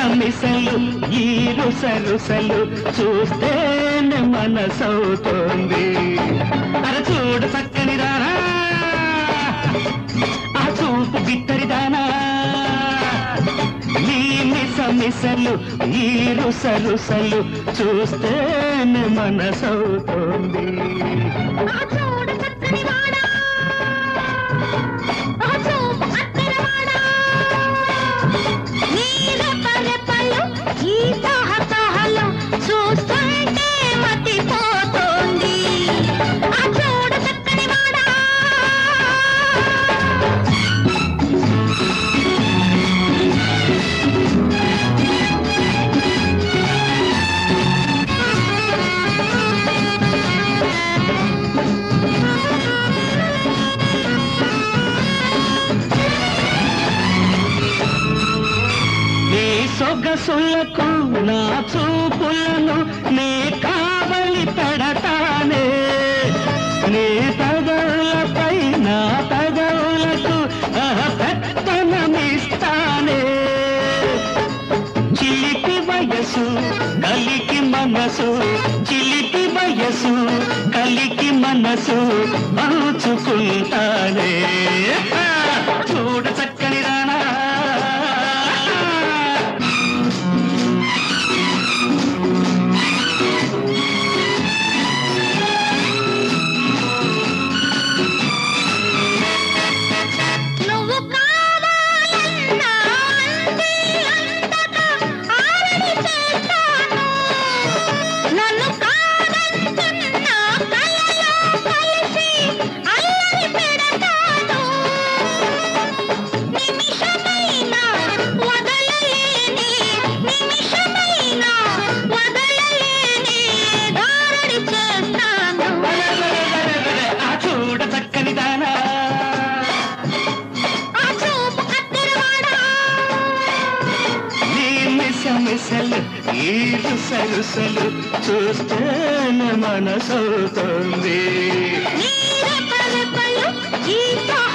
మిసలు ఈ రుసరుసలు చూస్తేనే మనసవుతోంది. అర చూడు చక్కని రానా ఆ చూపు బిత్తరిదానా ఈ మిసలు ఈ రుసరుసలు చూస్తేనే మనసవుతోంది. సొగసులకు నా చూపులను నే కావలి పెడతానే, నీ తగవులపై నా తగవులకు పెత్తనమిస్తానే. చిలిపి వయసు కలికి మనసు, చిలిపి వయసు కలికి మనసు పంచుకుంటానే. చూడ చక్కని రానా మిసలు ఈ రుసరుసలు చూస్తేనే మనసవుతోంది.